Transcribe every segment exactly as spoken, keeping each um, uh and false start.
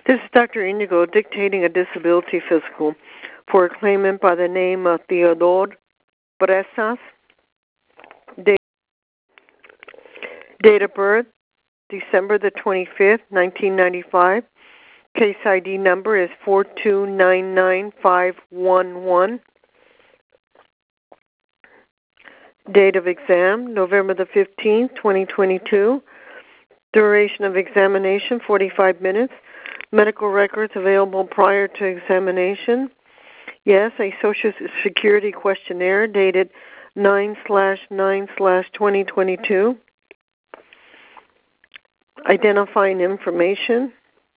This is Doctor Indigo dictating a disability physical for a claimant by the name of Theodore Bresas. Date, date of birth, December the twenty-fifth, nineteen ninety-five. Case I D number is four two nine nine five one one. Date of exam, November the fifteenth, twenty twenty-two. Duration of examination, forty-five minutes. Medical records available prior to examination. Yes, a Social Security questionnaire dated nine slash nine slash twenty twenty-two. Identifying information.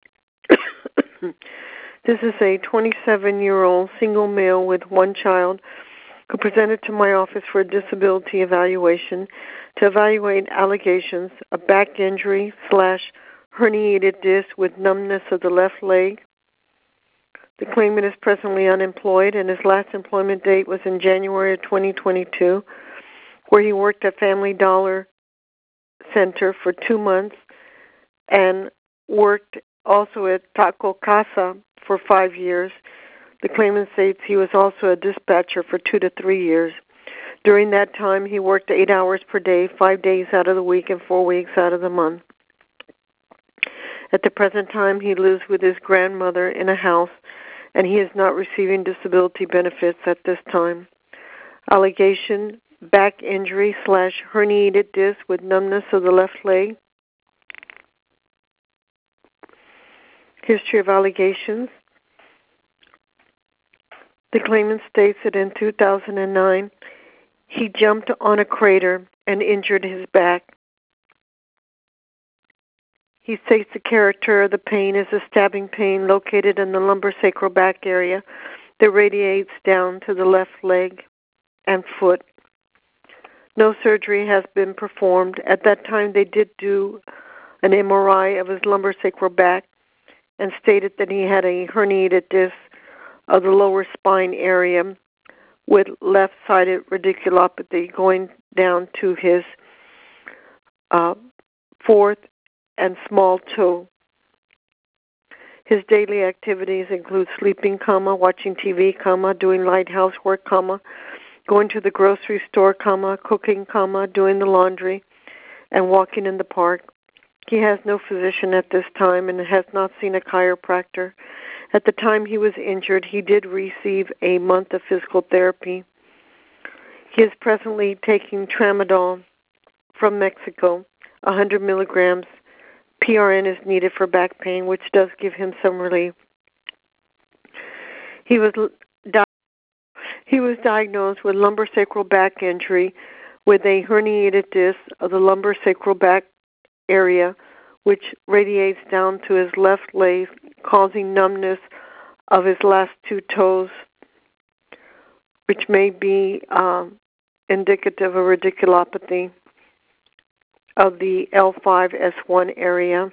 This is a twenty-seven-year-old single male with one child who presented to my office for a disability evaluation to evaluate allegations of back injury slash herniated disc with numbness of the left leg. The claimant is presently unemployed, and his last employment date was in January of twenty twenty-two, where he worked at Family Dollar Center for two months and worked also at Taco Casa for five years. The claimant states he was also a dispatcher for two to three years. During that time, he worked eight hours per day, five days out of the week, and four weeks out of the month. At the present time, he lives with his grandmother in a house, and he is not receiving disability benefits at this time. Allegation, back injury slash herniated disc with numbness of the left leg. History of allegations. The claimant states that in two thousand nine, he jumped on a crater and injured his back. He states the character of the pain is a stabbing pain located in the lumbosacral back area that radiates down to the left leg and foot. No surgery has been performed. At that time, they did do an M R I of his lumbosacral back and stated that he had a herniated disc of the lower spine area with left-sided radiculopathy going down to his uh, fourth and small toe. His daily activities include sleeping, comma, watching T V, comma, doing light housework, comma, going to the grocery store, comma, cooking, comma, doing the laundry, and walking in the park. He has no physician at this time and has not seen a chiropractor. At the time he was injured, he did receive a month of physical therapy. He is presently taking tramadol from Mexico, one hundred milligrams. P R N is needed for back pain, which does give him some relief. He was di- he was diagnosed with lumbosacral back injury with a herniated disc of the lumbosacral back area, which radiates down to his left leg, causing numbness of his last two toes, which may be um, indicative of radiculopathy of the L five S one area.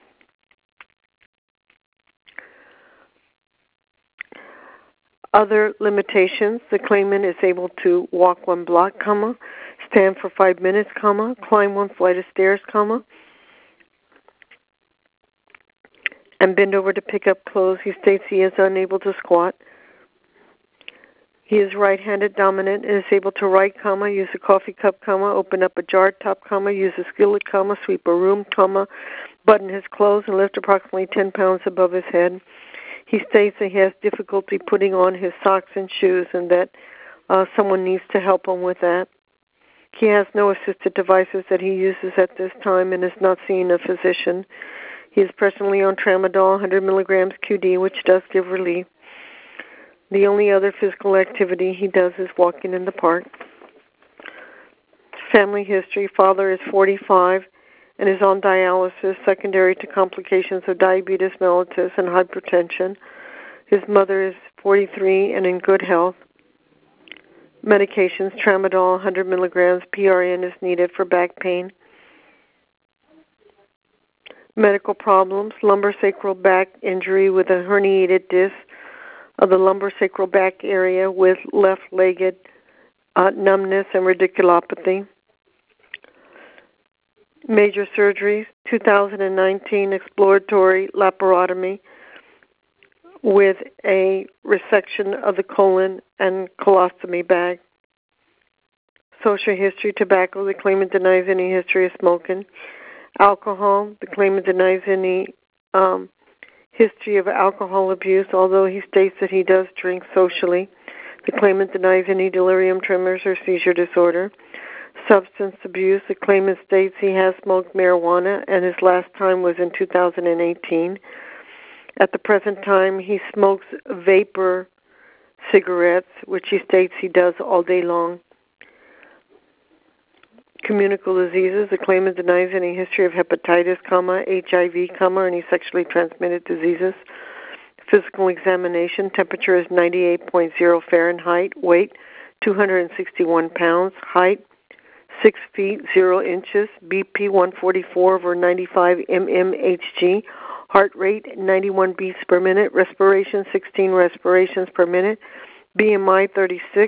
Other limitations: the claimant is able to walk one block, comma, stand for five minutes, comma, climb one flight of stairs, comma, and bend over to pick up clothes. He states he is unable to squat. He is right-handed dominant and is able to write, comma, use a coffee cup, comma, open up a jar top, comma, use a skillet, comma, sweep a room, comma, button his clothes and lift approximately ten pounds above his head. He states that he has difficulty putting on his socks and shoes and that uh, someone needs to help him with that. He has no assisted devices that he uses at this time and is not seeing a physician. He is presently on tramadol, one hundred milligrams Q D, which does give relief. The only other physical activity he does is walking in the park. Family history: father is forty-five and is on dialysis secondary to complications of diabetes mellitus and hypertension. His mother is forty-three and in good health. Medications: tramadol, one hundred milligrams. P R N is needed for back pain. Medical problems: lumbosacral back injury with a herniated disc of the lumbosacral back area with left-legged uh, numbness and radiculopathy. Major surgeries: two thousand nineteen exploratory laparotomy with a resection of the colon and colostomy bag. Social history: tobacco. The claimant denies any history of smoking. Alcohol. The claimant denies any um, history of alcohol abuse, although he states that he does drink socially. The claimant denies any delirium tremors or seizure disorder. Substance abuse. The claimant states he has smoked marijuana, and his last time was in two thousand eighteen. At the present time, he smokes vapor cigarettes, which he states he does all day long. Communicable diseases. The claimant denies any history of hepatitis, comma, H I V, comma, or any sexually transmitted diseases. Physical examination. Temperature is ninety-eight point zero Fahrenheit. Weight, two hundred sixty-one pounds. Height, six feet, zero inches. B P, one forty-four over ninety-five mmHg. Heart rate, ninety-one beats per minute. Respiration, sixteen respirations per minute. B M I, thirty-six.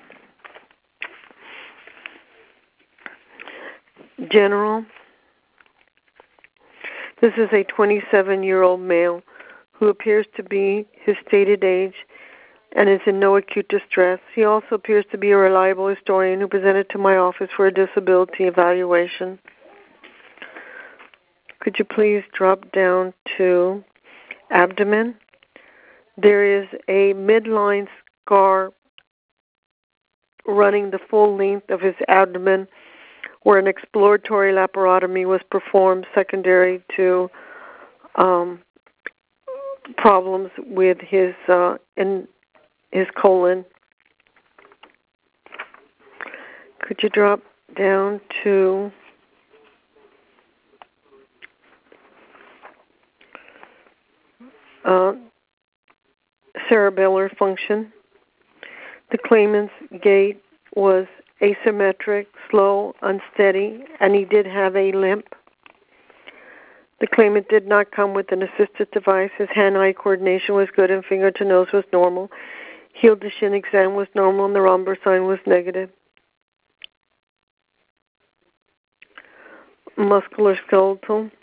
General. This is a twenty-seven-year-old male who appears to be his stated age and is in no acute distress. He also appears to be a reliable historian who presented to my office for a disability evaluation. Could you please drop down to abdomen? There is a midline scar running the full length of his abdomen where an exploratory laparotomy was performed secondary to um, problems with his uh, in his colon. Could you drop down to uh, cerebellar function? The claimant's gait was asymmetric, slow, unsteady, and he did have a limp. The claimant did not come with an assistive device. His hand-eye coordination was good and finger-to-nose was normal. Heel-to-shin exam was normal and the Romberg sign was negative. Muscular skeletal.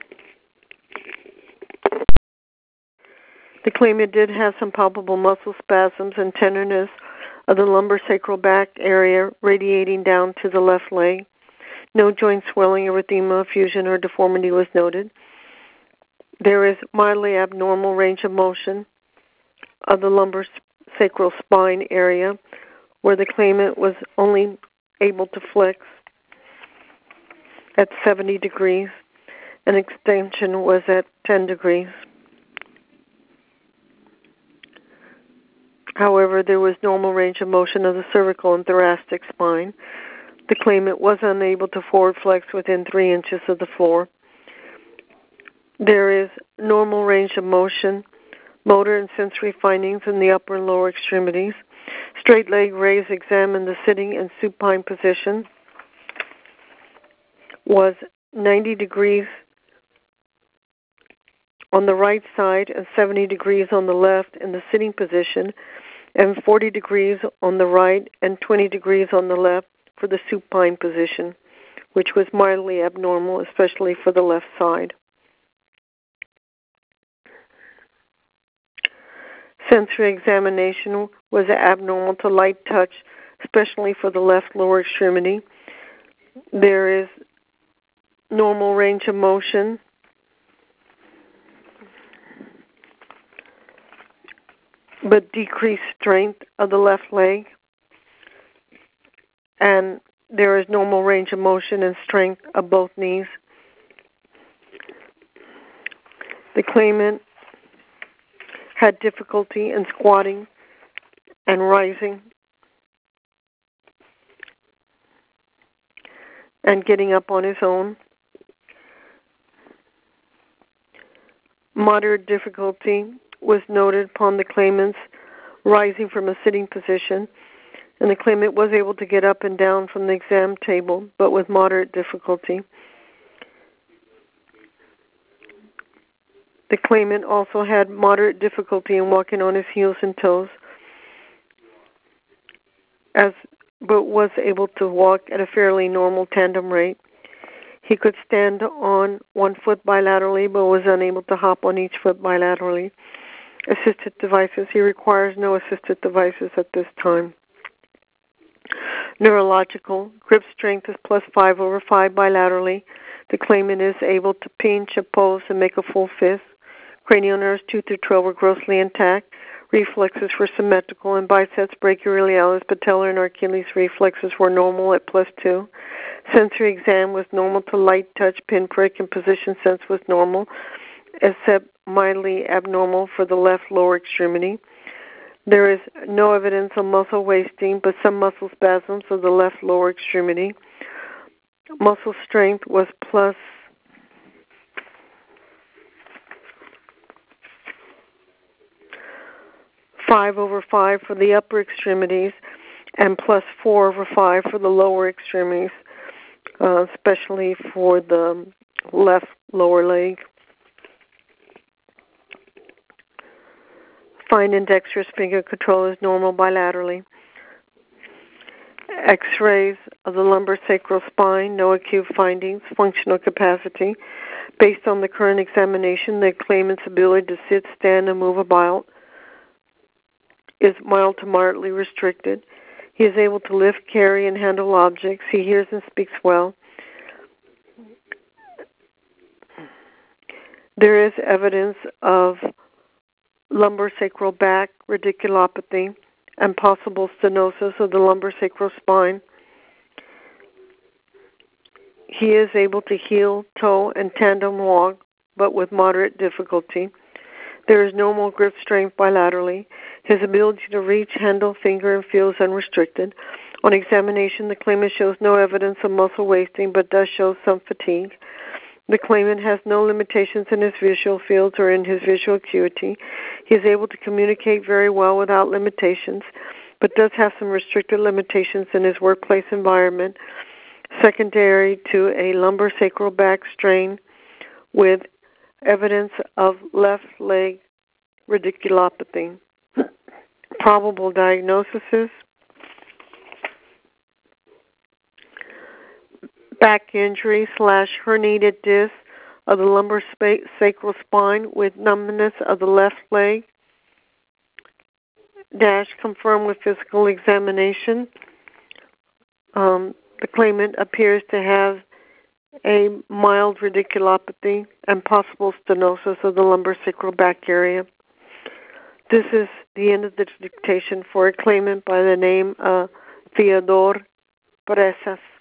The claimant did have some palpable muscle spasms and tenderness of the lumbosacral back area radiating down to the left leg. No joint swelling, erythema, fusion, or deformity was noted. There is mildly abnormal range of motion of the lumbosacral spine area where the claimant was only able to flex at seventy degrees and extension was at ten degrees. However, there was normal range of motion of the cervical and thoracic spine. The claimant was unable to forward flex within three inches of the floor. There is normal range of motion, motor and sensory findings in the upper and lower extremities. Straight leg raise exam in the sitting and supine position was ninety degrees on the right side and seventy degrees on the left in the sitting position, and forty degrees on the right and twenty degrees on the left for the supine position, which was mildly abnormal, especially for the left side. Sensory examination was abnormal to light touch, especially for the left lower extremity. There is normal range of motion. But decreased strength of the left leg. And there is normal range of motion and strength of both knees. The claimant had difficulty in squatting and rising and getting up on his own. Moderate difficulty was noted upon the claimant's rising from a sitting position, and the claimant was able to get up and down from the exam table, but with moderate difficulty. The claimant also had moderate difficulty in walking on his heels and toes, as but was able to walk at a fairly normal tandem rate. He could stand on one foot bilaterally, but was unable to hop on each foot bilaterally. assisted devices. He requires no assisted devices at this time. Neurological, grip strength is plus five over five bilaterally. The claimant is able to pinch, oppose, and make a full fist. Cranial nerves two through twelve were grossly intact. Reflexes were symmetrical, and biceps, brachioradialis, patellar, and Achilles reflexes were normal at plus two. Sensory exam was normal to light touch, pinprick, and position sense was normal, except mildly abnormal for the left lower extremity. There is no evidence of muscle wasting, but some muscle spasms of the left lower extremity. Muscle strength was plus five over five for the upper extremities and plus four over five for the lower extremities, uh, especially for the left lower leg. Fine and dexterous finger control is normal bilaterally. X-rays of the lumbar sacral spine, no acute findings, functional capacity. Based on the current examination, the claimant's ability to sit, stand, and move about is mild to moderately restricted. He is able to lift, carry, and handle objects. He hears and speaks well. There is evidence of lumbar sacral back radiculopathy and possible stenosis of the lumbar sacral spine. He is able to heel, toe, and tandem walk, but with moderate difficulty. There is normal grip strength bilaterally. His ability to reach, handle, finger, and feel is unrestricted. On examination, the claimant shows no evidence of muscle wasting, but does show some fatigue. The claimant has no limitations in his visual fields or in his visual acuity. He is able to communicate very well without limitations, but does have some restricted limitations in his workplace environment, secondary to a lumbar sacral back strain with evidence of left leg radiculopathy. Probable diagnosis: back injury slash herniated disc of the lumbar spa- sacral spine with numbness of the left leg. Dash confirmed with physical examination. Um, the claimant appears to have a mild radiculopathy and possible stenosis of the lumbar sacral back area. This is the end of the dictation for a claimant by the name of Theodore Presas.